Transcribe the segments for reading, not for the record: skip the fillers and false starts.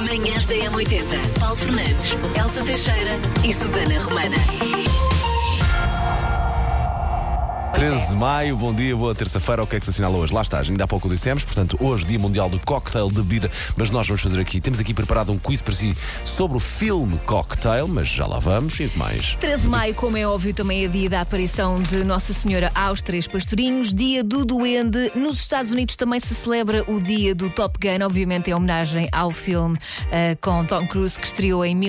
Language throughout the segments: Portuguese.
Manhãs da M80. Paulo Fernandes, Elsa Teixeira e Susana Romana. 13 de maio, bom dia, boa terça-feira. O que é que se assinala hoje? Lá está, ainda há pouco o dissemos. Portanto, hoje, Dia Mundial do Cocktail de Bebida. Mas nós vamos fazer aqui, temos aqui preparado um quiz para si sobre o filme Cocktail. Mas já lá vamos, e o que mais? 13 de maio, como é óbvio, também é dia da aparição de Nossa Senhora aos Três Pastorinhos. Dia do Duende. Nos Estados Unidos também se celebra o dia do Top Gun. Obviamente em homenagem ao filme com Tom Cruise, que estreou em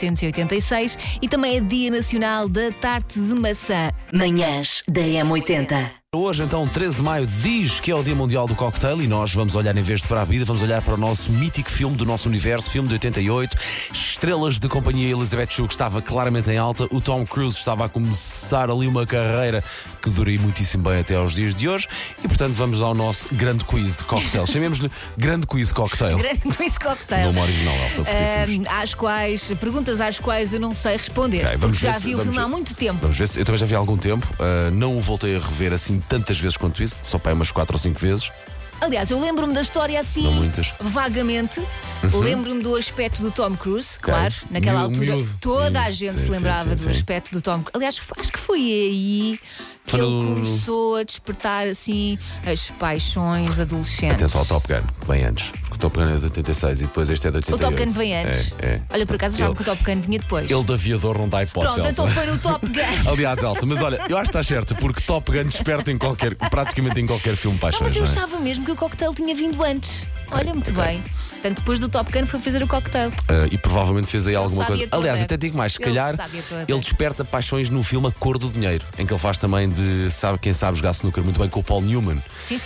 1986. E também é Dia Nacional da Tarte de Maçã. Manhãs da M80. Hoje, então, 13 de maio, diz que é o Dia Mundial do Cocktail e nós vamos olhar, em vez de para a vida, vamos olhar para o nosso mítico filme do nosso universo, filme de 88. Estrelas de companhia. Elizabeth Shue, que estava claramente em alta. O Tom Cruise estava a começar ali uma carreira que duraria muitíssimo bem até aos dias de hoje. E, portanto, vamos ao nosso grande quiz de cocktail. Chamemos-lhe Grande Quiz Cocktail. Grande quiz cocktail. Nome original, Elsa, fortíssimos. Perguntas às quais eu não sei responder. Okay, vamos porque ver já vi o filme há muito tempo. Vamos ver se eu também já vi há algum tempo. Não o voltei a rever assim tantas vezes quanto isso, só para aí umas 4 ou 5 vezes. Aliás, eu lembro-me da história assim, não muitas. Vagamente. Lembro-me do aspecto do Tom Cruise, claro. Naquela altura, toda a gente se lembrava do aspecto do Tom Cruise. Aliás, acho que foi aí que ele começou a despertar assim as paixões adolescentes. Atenção ao Top Gun, que vem antes. O Top Gun é de 86 e depois este é de 88. O Top Gun vem antes. Olha, por acaso já que o Top Gun vinha depois. Ele de aviador não dá hipótese. Pronto, então foi no Top Gun. Aliás, Elsa, mas olha, eu acho que está certo, porque Top Gun desperta praticamente em qualquer filme paixões. Mas eu achava mesmo que o cocktail tinha vindo antes. Olha, muito bem. Portanto, depois do Top Gun foi fazer o cocktail. E provavelmente fez aí alguma coisa. Toda. Aliás, até digo mais, se calhar ele desperta paixões no filme A Cor do Dinheiro, em que ele faz também de quem sabe jogar snooker muito bem com o Paul Newman. Sim.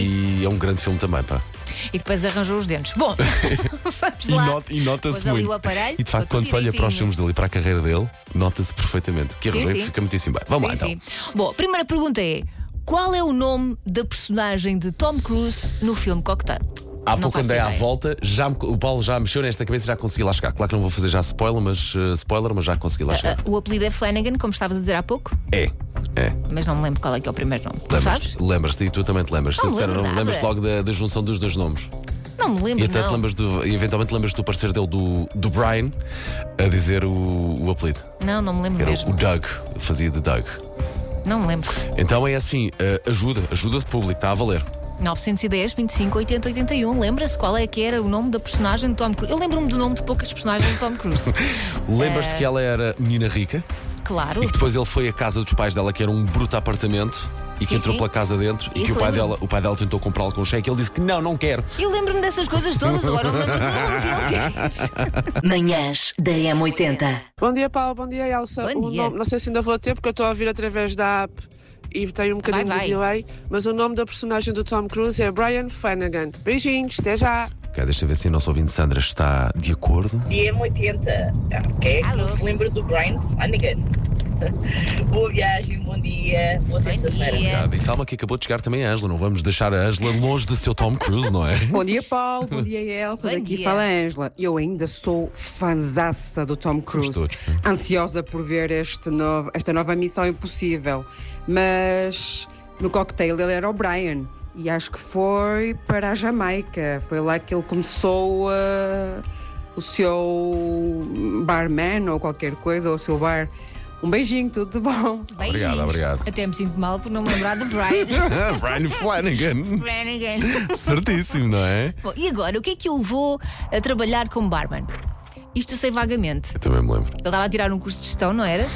E é um grande filme também, pá. E depois arranjou os dentes. Bom, vamos lá. E nota-se muito. O aparelho, e de facto, quando se olha para os filmes dele e para a carreira dele, nota-se perfeitamente que arranjou e fica muitíssimo bem. Vamos lá, então. Sim. Bom, a primeira pergunta é: qual é o nome da personagem de Tom Cruise no filme Cocktail? Há pouco andei à volta, o Paulo já mexeu nesta cabeça e já consegui lá chegar. Claro que não vou fazer já spoiler, mas já consegui lá chegar. O apelido é Flanagan, como estavas a dizer há pouco? É. Mas não me lembro qual é que é o primeiro nome. Tu sabes? Lembras-te e tu também te lembras. Não lembras-te logo da junção dos dois nomes. Não me lembro, e até eventualmente lembras do parecer dele do Brian a dizer o apelido. Não me lembro mesmo. O Doug, fazia de Doug. Não me lembro. Então é assim, ajuda de público, está a valer. 910, 25, 80, 81. Lembra-se qual é que era o nome da personagem de Tom Cruise? Eu lembro-me do nome de poucas personagens de Tom Cruise. Lembras-te que ela era menina rica? Claro. E que depois ele foi à casa dos pais dela, que era um bruto apartamento, e que entrou pela casa dentro. E que o pai dela tentou comprá-lo com cheque. Ele disse que não quer. Eu lembro-me dessas coisas todas, agora não lembro do nome dele. Manhãs da M80. Bom dia, Paulo. Bom dia, Elsa. Bom dia. Não sei se ainda vou a ter, porque eu estou a ouvir através da app e tem um bocadinho de delay, mas o nome da personagem do Tom Cruise é Brian Flanagan. Beijinhos, até já. Deixa eu ver se a nossa ouvinte Sandra está de acordo. E M80. Quem é que não se lembra do Brian Flanagan? Boa viagem, bom dia, boa terça-feira. Obrigado. E calma que acabou de chegar também a Ângela. Não vamos deixar a Ângela longe do seu Tom Cruise, não é? Bom dia, Paulo. Bom dia, Elsa. Daqui fala a Ângela. Eu ainda sou fanzaça do Tom Cruise. Ansiosa por ver esta nova Missão Impossível. Mas no cocktail ele era o Brian. E acho que foi para a Jamaica. Foi lá que ele começou o seu barman ou qualquer coisa, ou o seu bar. Um beijinho, tudo de bom. Obrigado. Até me sinto mal por não me lembrar do Brian. Brian Flanagan. Certíssimo, não é? Bom, e agora, o que é que o levou a trabalhar como barman? Isto eu sei vagamente. Eu também me lembro. Ele estava a tirar um curso de gestão, não era?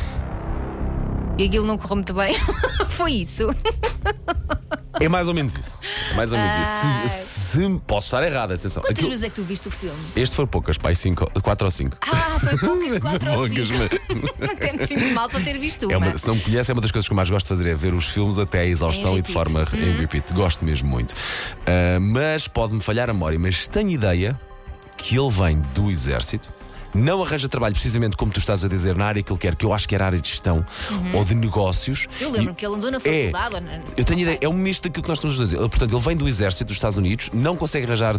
E aquilo não correu muito bem. Foi isso. É mais ou menos isso. Se posso estar errado, atenção. Quantas vezes é que tu viste o filme? Este foi poucas, pai, 4 ou 5. Foi poucas, 4 ou 5. Até me sinto mal só ter visto uma. Se não me conhece, é uma das coisas que eu mais gosto de fazer, é ver os filmes até à exaustão e de forma em repeat. Gosto mesmo muito. Mas pode-me falhar a memória, mas tenho ideia que ele vem do exército. Não arranja trabalho precisamente como tu estás a dizer na área que ele quer, que eu acho que era a área de gestão ou de negócios. Eu lembro que ele andou na faculdade. Eu tenho ideia, é um misto daquilo que nós estamos a dizer. Portanto, ele vem do exército dos Estados Unidos, não consegue arranjar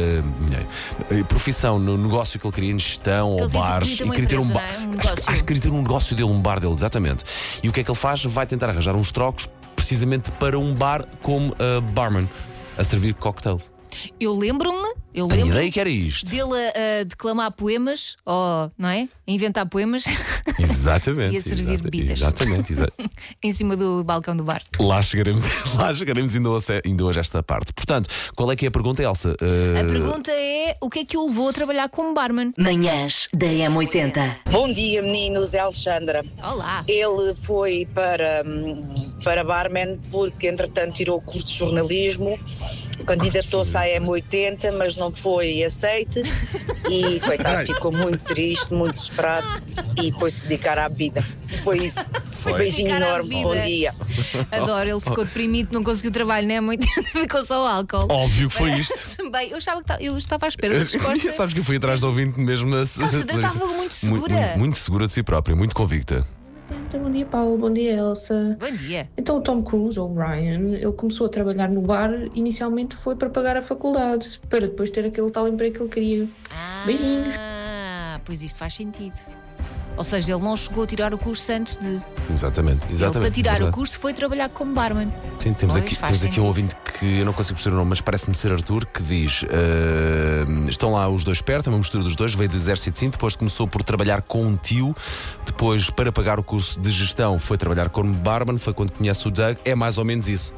profissão no negócio que ele queria, em gestão ou bares. E queria ter um bar. Acho que queria ter um negócio dele, um bar dele, exatamente. E o que é que ele faz? Vai tentar arranjar uns trocos precisamente para um bar como barman, a servir cocktails. Eu lembro-me Tenho ideia que era isto. dele a declamar poemas, ou, não é? A inventar poemas Exatamente. e a servir bebidas. Exatamente. em cima do balcão do bar. Lá chegaremos ainda hoje a esta parte. Portanto, qual é que é a pergunta, Elsa? A pergunta é: o que é que o levou a trabalhar como barman? Manhãs da M80. Bom dia, meninos, é Alexandra. Olá. Ele foi para barman porque, entretanto, tirou o curso de jornalismo, candidatou-se à M80, mas não foi aceite e, coitado, ficou muito triste, muito desesperado e foi-se dedicar à vida. Foi isso. Um beijinho enorme, bom dia. Adoro, ele ficou deprimido, não conseguiu trabalho, não é? Muito, ficou só o álcool. Óbvio que foi isto. Bem, eu estava à espera da resposta. Sabes que eu fui atrás do ouvinte mesmo. Eu estava muito segura. Muito segura de si própria, muito convicta. Bom dia, Paulo. Bom dia, Elsa. Bom dia. Então o Tom Cruise, ou Brian, ele começou a trabalhar no bar. Inicialmente foi para pagar a faculdade, para depois ter aquele tal emprego que ele queria. Beijinhos. Pois isto faz sentido. Ou seja, ele não chegou a tirar o curso antes de. Exatamente. Ele, para tirar o curso, foi trabalhar como barman. Sim, temos aqui um ouvinte que eu não consigo perceber o nome, mas parece-me ser Arthur, que diz: estão lá os dois perto, é uma mistura dos dois, veio do exército, sim, depois começou por trabalhar com um tio, depois, para pagar o curso de gestão, foi trabalhar como barman, foi quando conhece o Doug, é mais ou menos isso.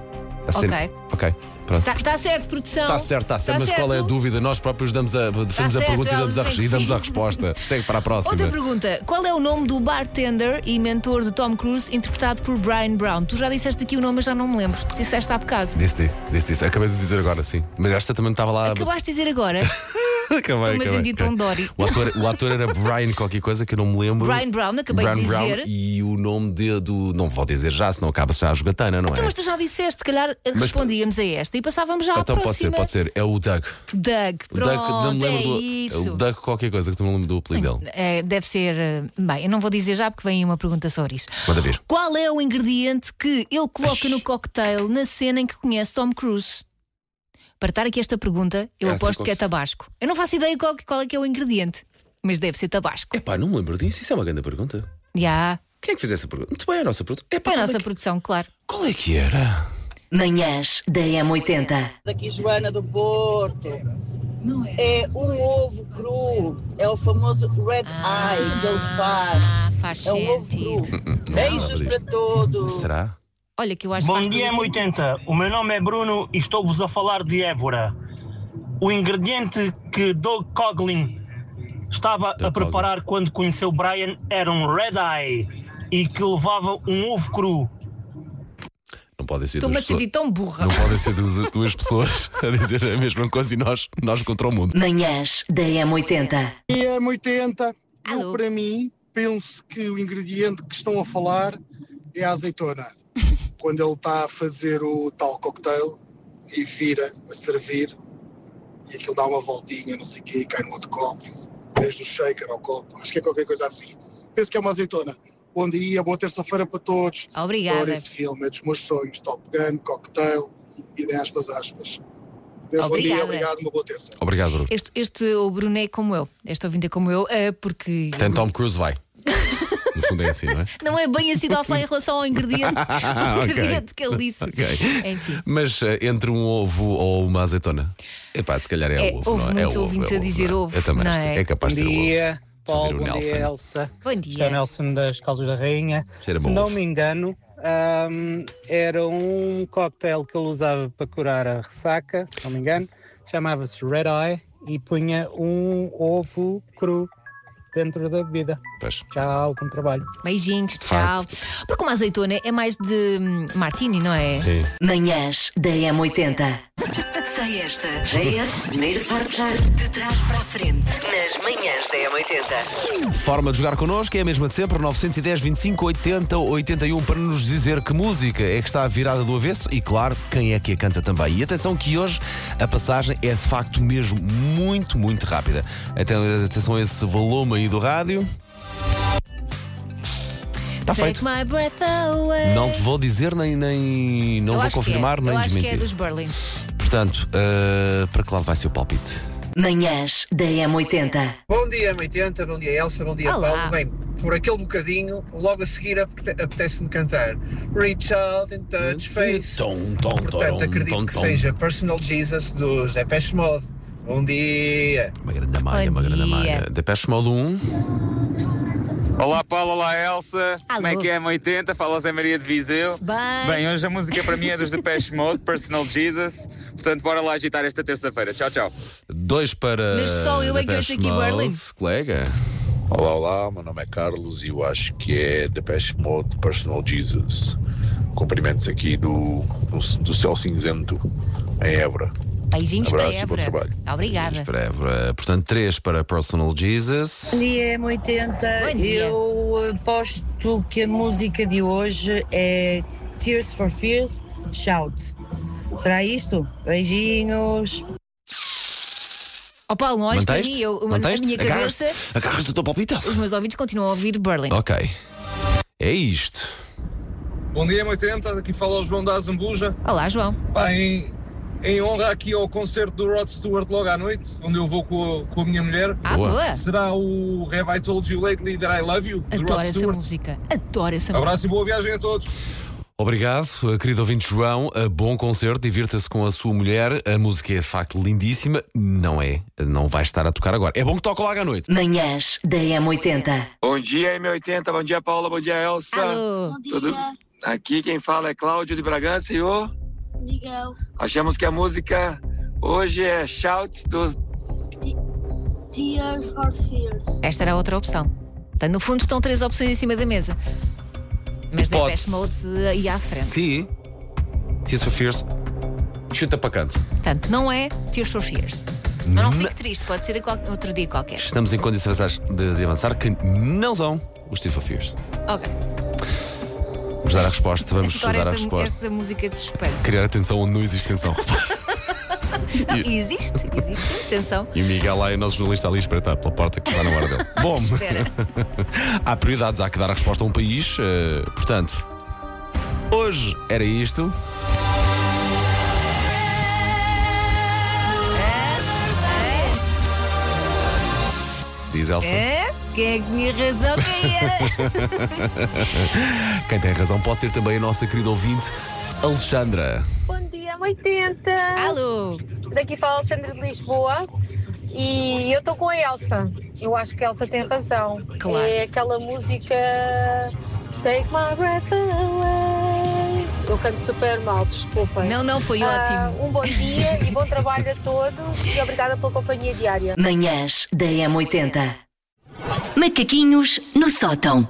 Ok. Pronto. Está certo, produção. Está certo, mas certo. Qual é a dúvida? Nós próprios defendemos a pergunta e damos a resposta. Segue para a próxima. Outra pergunta: qual é o nome do bartender e mentor de Tom Cruise, interpretado por Brian Brown? Tu já disseste aqui o nome, mas já não me lembro. Disseste há bocado. Disse. Acabei de dizer agora, sim. Mas esta também estava lá. Acabaste de dizer agora? Acabei. Estou-me a sentir tão Dory. O ator era Brian qualquer coisa que eu não me lembro. Brian Brown, acabei de dizer. Brown, e o nome do. Não vou dizer já, senão acaba-se já a jogatana, não é? Mas tu já disseste, se calhar respondíamos a esta e passávamos já à próxima. Pode ser. É o Doug. Pronto, não me lembro isso. O Doug qualquer coisa que tu me lembro do apelido dele. Deve ser. Bem, eu não vou dizer já porque vem uma pergunta sobre isso. Manda ver. Qual é o ingrediente que ele coloca no cocktail na cena em que conhece Tom Cruise? Para estar aqui esta pergunta, eu aposto que é tabasco. Eu não faço ideia qual é que é o ingrediente, mas deve ser tabasco. Epá, não me lembro disso. Isso é uma grande pergunta. Já. Quem é que fez essa pergunta? Muito bem, a nossa produção. É a nossa produção, claro. Qual é que era? Manhãs da M80. Daqui Joana do Porto. É um ovo cru. É o famoso red eye que ele faz. Faz é um ovo sentido. cru. Beijos para todos. Será? Olha, que eu acho Bom que dia, M80. O meu nome é Bruno e estou-vos a falar de Évora. O ingrediente que Doug Coughlin estava a preparar quando conheceu Brian era um red eye e que levava um ovo cru. Não podem ser Estou-me a sentir tão burra. Não podem ser duas pessoas a dizer a mesma coisa e nós contra o mundo. Manhãs da M80. M80. Alô? Eu, para mim, penso que o ingrediente que estão a falar é a azeitona. Quando ele está a fazer o tal cocktail e vira a servir e aquilo dá uma voltinha, não sei o quê, e cai no outro copo, desde o shaker ao copo, acho que é qualquer coisa assim. Penso que é uma azeitona. Bom dia, boa terça-feira para todos. Obrigada. Adoro esse filme, é dos meus sonhos. Top Gun, cocktail e de aspas. Deus, bom dia, obrigado, uma boa terça. Obrigado, Bruno. O Bruno é como eu. Este ouvinte é como eu, porque... Tem Tom Cruise, vai. No fundo é assim, não é? Não é bem assim de offline em relação ao ingrediente, ingrediente que ele disse. Enfim. Mas entre um ovo ou uma azeitona? Epá, se calhar é o ovo. Houve muito ouvinte a dizer ovo. Eu também não acho que é capaz de ser o ovo. Bom dia, Paulo, bom dia, Elsa. Bom dia. Este é o Nelson das Caldas da Rainha. Se não me engano, era um cocktail que ele usava para curar a ressaca, se não me engano. Chamava-se Red Eye e punha um ovo cru dentro da bebida. Pois. Tchau, bom trabalho. Beijinhos, tchau. Porque uma azeitona é mais de martini, não é? Sim. Manhãs da M80. Sei esta. JS, primeiro forjar de trás para a frente. Nas manhãs da M80. Forma de jogar connosco é a mesma de sempre, 910 25 80 81, para nos dizer que música é que está virada do avesso e, claro, quem é que a canta também. E atenção que hoje a passagem é de facto mesmo muito, muito rápida. Atenção a esse volume aí do rádio. Está feito. Take my breath away. Não te vou dizer nem não vou confirmar nem desmentir. Eu acho que é dos Berlin. Portanto, para que lado vai ser o palpite? Manhãs da M80. Bom dia, M80, bom dia, Elsa, bom dia, Olá. Paulo. Bem, por aquele bocadinho, logo a seguir apetece-me cantar Reach Out and Touch Face. Portanto, acredito que seja Personal Jesus dos Depeche Mode. Bom dia. Uma grande malha. Depeche Mode 1. Olá Paulo, olá Elsa. Alô. Como é que é M80? Fala Zé Maria de Viseu. Bem, hoje a música para mim é dos Depeche Mode, Personal Jesus. Portanto, bora lá agitar esta terça-feira. Tchau, tchau. 2 para Mas só eu é que ouço aqui Berlim. Colega. Olá, meu nome é Carlos e eu acho que é Depeche Mode, Personal Jesus. Cumprimentos aqui do Céu Cinzento, em Évora. Beijinhos para Évora. Bom trabalho. Obrigada. Para Évora. Portanto, 3 para Personal Jesus. Bom dia, M80. Bom dia. Eu aposto que a música de hoje é Tears for Fears, Shout. Será isto? Beijinhos. Paulo, não olhes para mim, a minha cabeça. Agarras-te o teu palpite. Os meus ouvidos continuam a ouvir Berlim. Ok. É isto. Bom dia, M80. Aqui fala o João da Azambuja. Olá, João. Em honra aqui ao concerto do Rod Stewart logo à noite, onde eu vou com a minha mulher. Boa. Será o Have I Told You Lately That I Love You, do Rod Stewart. Música. Adoro essa música. Abraço e boa viagem a todos. Obrigado, querido ouvinte João. Bom concerto, divirta-se com a sua mulher. A música é de facto lindíssima. Não vai estar a tocar agora. É bom que toque logo à noite. Manhãs da M80. Bom dia, M80. Bom dia, Paula. Bom dia, Elsa. Alô. Bom dia. Tudo? Aqui quem fala é Cláudio de Bragança e o Miguel. Achamos que a música hoje é Shout dos Tears for Fears. Esta era a outra opção. Portanto, no fundo estão 3 opções em cima da mesa. Mas Depeche Mode ia à frente. Sim. Tears for Fears. Chuta para canto. Portanto, não é Tears for Fears. Mas não fique triste, pode ser outro dia qualquer. Estamos em condições de avançar que não são os Tears for Fears. Ok. Vamos dar a resposta. Vamos dar a resposta. Esta música de suspense. Criar atenção onde não existe tensão. Não, existe tensão. E o Miguel lá é o nosso jornalista ali a espreitar pela porta que está na hora dele. Bom, há prioridades, há que dar a resposta a um país. Portanto, hoje era isto. Diz Elsa. Quem é que tinha razão? Quem era? Quem tem razão pode ser também a nossa querida ouvinte, Alexandra. Bom dia, 80. Alô. Daqui fala a Alexandra de Lisboa e eu estou com a Elsa. Eu acho que a Elsa tem razão. Claro. É aquela música Take My Breath Away. Eu canto super mal, desculpem. Não, foi ótimo. Um bom dia e bom trabalho a todos e obrigada pela companhia diária. Manhãs da M80. Macaquinhos no sótão.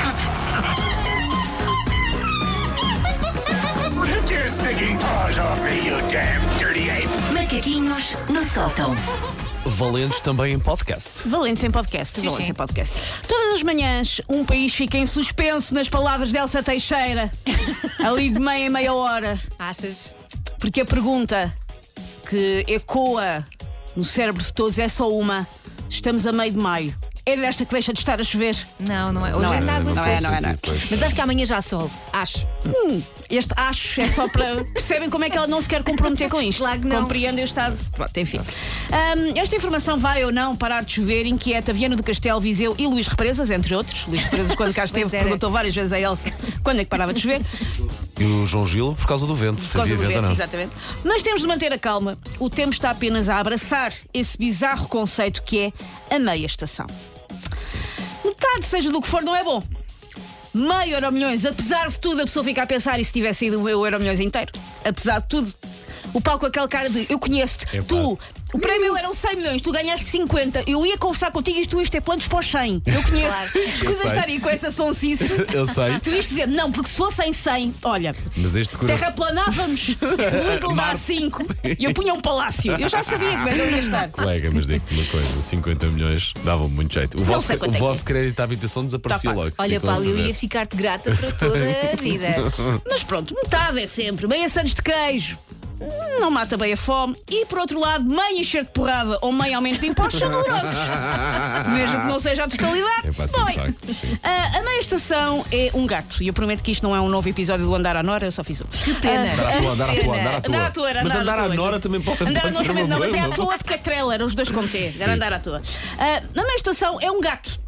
Macaquinhos no sótão. Valentes também em podcast. Valentes em podcast. Todas as manhãs, um país fica em suspenso nas palavras de Elsa Teixeira. Ali de meia em meia hora. Achas? Porque a pergunta que ecoa no cérebro de todos é só uma: estamos a meio de maio. É desta que deixa de estar a chover? Não é. Hoje é nada. Não é. Mas acho que amanhã já sol. Acho. Este acho é só para... Percebem como é que ela não se quer comprometer com isto? Claro que não. Compreendem o estado... Pronto, enfim. Esta informação vai ou não parar de chover inquieta Viana do Castelo, Viseu e Luís Represas, entre outros. Luís Represas, quando cá esteve, perguntou várias vezes a Elsa quando é que parava de chover. E o João Gil por causa do vento. Por causa do vento, exatamente. Mas temos de manter a calma. O tempo está apenas a abraçar esse bizarro conceito que é a meia estação. Metade, seja do que for, não é bom. Meio Euromilhões, apesar de tudo, a pessoa fica a pensar: e se tivesse ido o Euromilhões inteiro? Apesar de tudo, o Paulo com aquele cara de eu conheço-te, tu, o prémio eram 100 milhões, tu ganhaste 50, eu ia conversar contigo e tu ias ter planos para os 100. Eu conheço. Claro. Escusa de estar aí com essa sonsice. Eu sei. Tu ias dizer, não, porque se fossem 100, olha, mas este coração... terraplanávamos o legal dá 5 e eu punha um palácio. Eu já sabia como é que ele ia estar. Colega, mas digo-te uma coisa: 50 milhões dava muito jeito. O vosso crédito à habitação desaparecia logo. Olha, Paulo, eu ia ficar-te grata para toda a vida. Mas pronto, metade é sempre. Meia Santos de queijo não mata bem a fome. E por outro lado, meio encher de porrada ou meio aumento de impostos são dolorosos. Mesmo que não seja a totalidade. A meia estação é um gato. E eu prometo que isto não é um novo episódio do Andar à Nora, eu só fiz um. Que pena. Andar à toa. Mas andar à Nora também pode andar à Nora também não, mas é à problema. toa porque é trailer, os dois com T. Era andar à toa. A meia estação é um gato.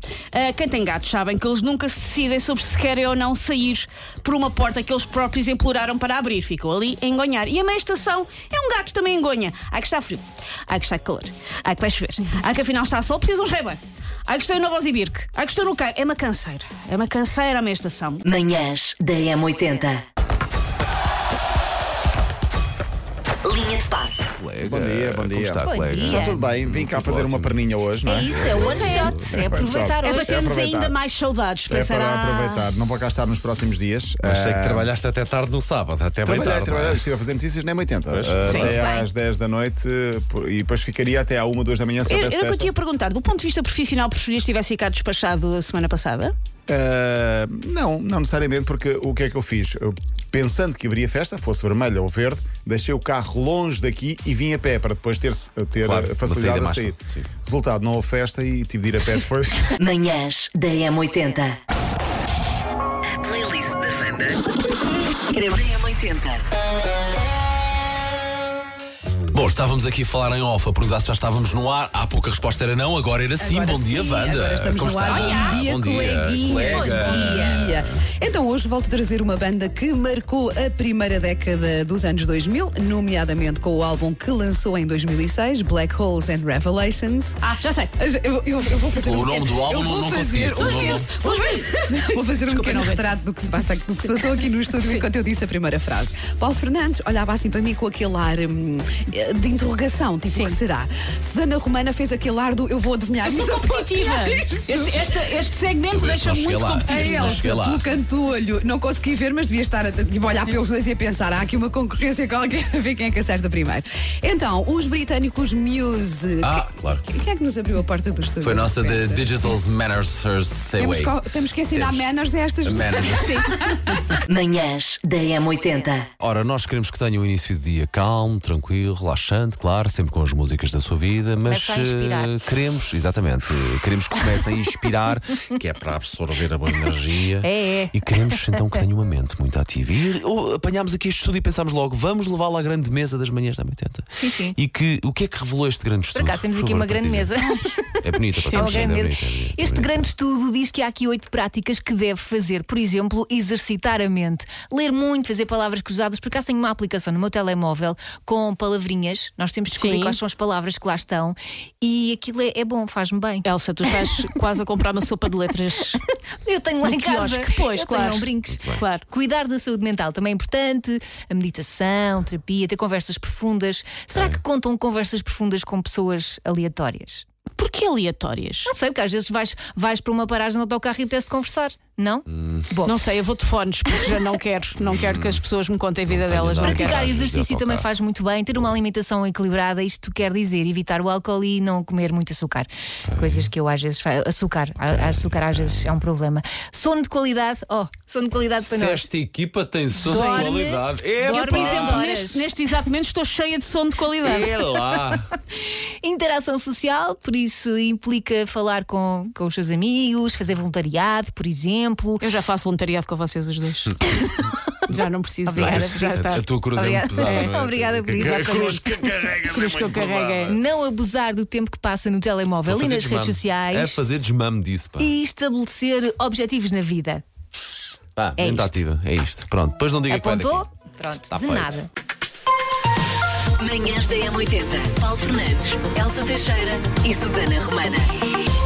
Quem tem gatos sabem que eles nunca se decidem sobre se querem ou não sair por uma porta que eles próprios imploraram para abrir. Ficam ali a engonhar. E a meia estação é um gato também engonha. Ai que está frio, ai que está calor, ai que vai chover, ai que afinal está sol, preciso uns Ray-Ban. Ai que estou no Vozibirque, ai que estou no carro. É uma canseira a meia estação. Manhãs da M80. Linha de passe. Bom dia. Como está, colega? Está tudo bem? Vim cá fazer uma perninha hoje, não é? É isso, é o one shot. É aproveitar É hoje. para termos ainda mais saudades. É para aproveitar. Não vou cá estar nos próximos dias. Mas sei que trabalhaste até tarde no sábado, até bem tarde. Trabalhei. Estive a fazer notícias na M80. Até às 10 da noite e depois ficaria até à 1, 2 da manhã se houvesse Era o que eu festa. te ia perguntar. Do ponto de vista profissional, preferias que tivesse ficado despachado a semana passada? Não necessariamente, porque o que é que eu fiz? Pensando que haveria festa, fosse vermelha ou verde, deixei o carro longe daqui e vim a pé para depois ter facilidade a sair. Resultado, não houve festa e tive de ir a pé depois. Manhãs da M80. A playlist da Wanda. M80. Bom, estávamos aqui a falar em off, a perguntar se já estávamos no ar. Há pouco a resposta era não, agora era sim. Bom dia, Wanda. Agora estamos Como no ar. está? Bom dia, coleguinhas. Bom dia. Então, hoje volto a trazer uma banda que marcou a primeira década dos anos 2000, nomeadamente com o álbum que lançou em 2006, Black Holes and Revelations. Já sei. Eu vou fazer o nome do álbum não consegui. Vou fazer um pequeno retrato do que se passou aqui no estúdio enquanto eu disse a primeira frase. Paulo Fernandes olhava assim para mim com aquele ar de interrogação, tipo, o que será? Susana Romana fez aquele ar do eu vou adivinhar isto. Eu sou competitiva. Este segmento deixa-me muito competitiva. A Elsa, pelo canto do olho, não consegui ver, mas devia estar a olhar pelos dois e a pensar, há aqui uma concorrência qualquer, a ver quem é que acerta primeiro. Então, os britânicos Muse. Claro. Quem é que nos abriu a porta do estúdio? Foi a nossa de Digital Manners Say Way. Temos que ensinar manners a estas Manhãs da M80. Ora, nós queremos que tenha um início de dia calmo, tranquilo, relaxante, claro, sempre com as músicas da sua vida, mas queremos que comecem a inspirar, que é para absorver a boa energia. E queremos então que tenha uma mente muito ativa. E apanhámos aqui este estudo e pensámos logo, vamos levá-lo à grande mesa das manhãs da M80. Sim. E o que é que revelou este grande estudo? Por acaso temos aqui uma grande mesa. É bonita, Este grande estudo diz que há aqui 8 práticas que deve fazer. Por exemplo, exercitar a mente, ler muito, fazer palavras cruzadas. Por acaso tenho uma aplicação no meu telemóvel com palavrinhas. Nós temos de descobrir quais são as palavras que lá estão. E aquilo é bom, faz-me bem. Elsa, tu estás quase a comprar uma sopa de letras. Eu tenho lá em casa. Pois, claro. Não brinques. Claro. Cuidar da saúde mental também é importante. A meditação, terapia, ter conversas profundas. Será que contam conversas profundas com pessoas aleatórias? Porquê aleatórias? Não sei, porque às vezes vais para uma paragem no autocarro e apetece conversar. Não? Bom. Não sei, eu vou de fones porque já não quero que as pessoas me contem a vida delas. Praticar exercício também faz muito bem. Ter uma alimentação equilibrada, isto quer dizer evitar o álcool e não comer muito açúcar. Coisas que eu às vezes faço. Açúcar às vezes é um problema. Sono de qualidade. Sono de qualidade para nós. Esta equipa tem sono de qualidade. Eu, por exemplo, neste exato momento estou cheia de sono de qualidade. É lá. Interação social, por isso implica falar com os seus amigos, fazer voluntariado, por exemplo. Eu já faço voluntariado com vocês os dois. Já não preciso mais. Já está. A tua cruz é muito pesada, não é? Obrigada por isso. A cruz que carrega, cruz que eu carrego. Não abusar do tempo que passa no telemóvel e nas redes sociais. É fazer desmame disso, pá. E estabelecer objetivos na vida. Mente ativa, é isto. Pronto, depois não diga que vai daqui. Pronto, está de feito. nada. Manhãs da M80. Paulo Fernandes, Elsa Teixeira e Susana Romana.